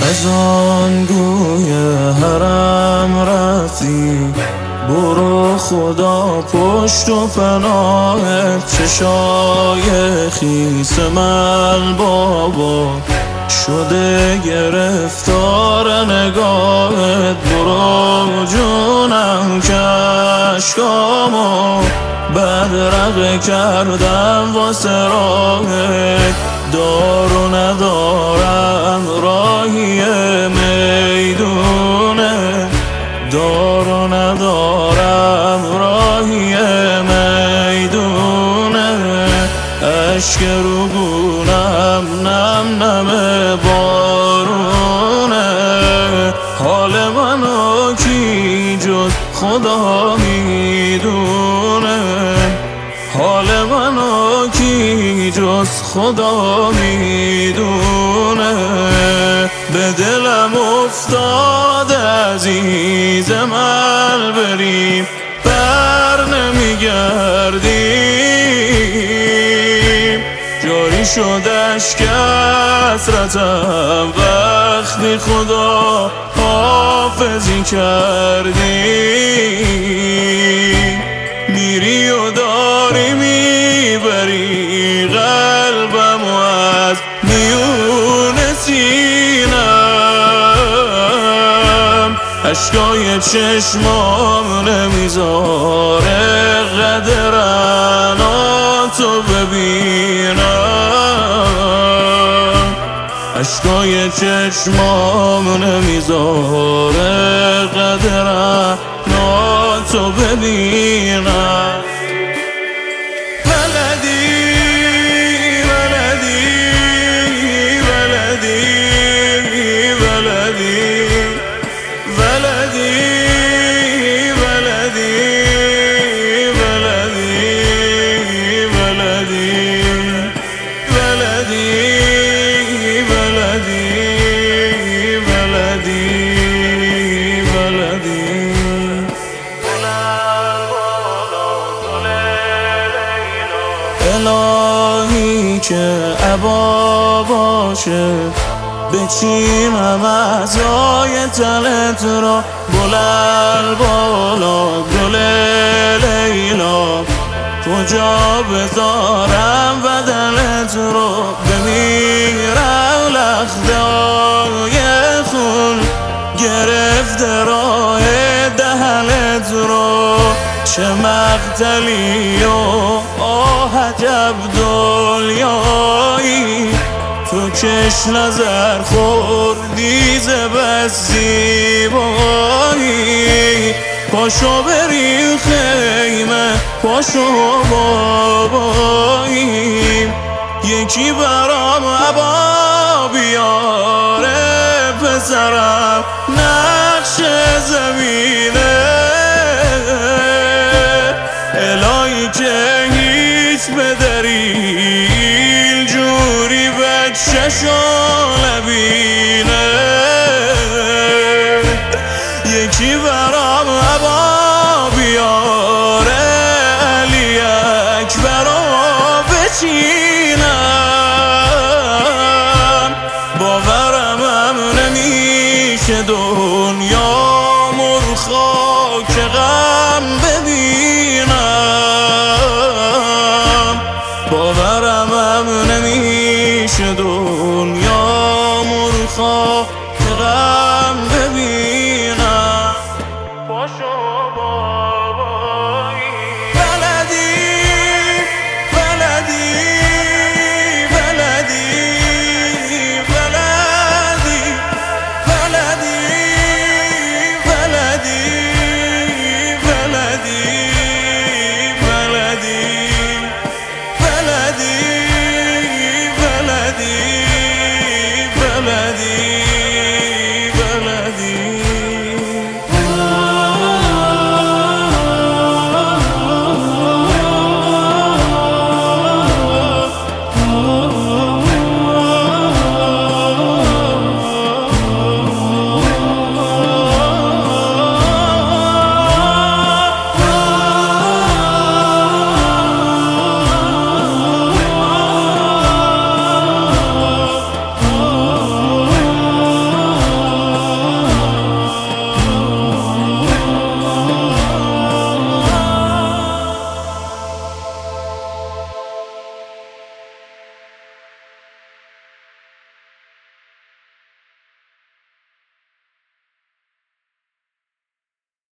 از آن گوی حرم رفتی، برو خدا پشت و پناهت. چشای خیس من بابا شده گرفتار نگاهت. برو جونم کشکامو بدرقه کردم واسه راهت. دارو ندارم راهی میدونه، دارو ندارم راهی میدونه. اشک رو گونم نم نم بارونه. حال منو کی جز خدا میدونه، حال منو کی جز خدا میدونه. به دلم افتاد عزیزم بریم بر نمیگردیم. جاری شد اشک حسرتم وقتی خدا حافظی کردی. میری و داری میبری قلبم و از میون سینم. اشکای چشمام نمیذاره قدرناتو ببینم. اشکای چشمام نمیذاره قدرناتو ببینم. الهی که عبا باشه بچینم اعضای تنت را. بلند بالا گل لیلا کجا بذارم بدنت رو. بمیرم لخته‌های خون گرفته راه دهنت رو. چه مقتلی و آه عجب دنیایی، تو کش نظر خوردی ز بس زیبایی. پاشو بریم خیمه پاشو بابایی، یکی برام عبا بیاره پسرم نقش زمینه. الهی که هیچ بده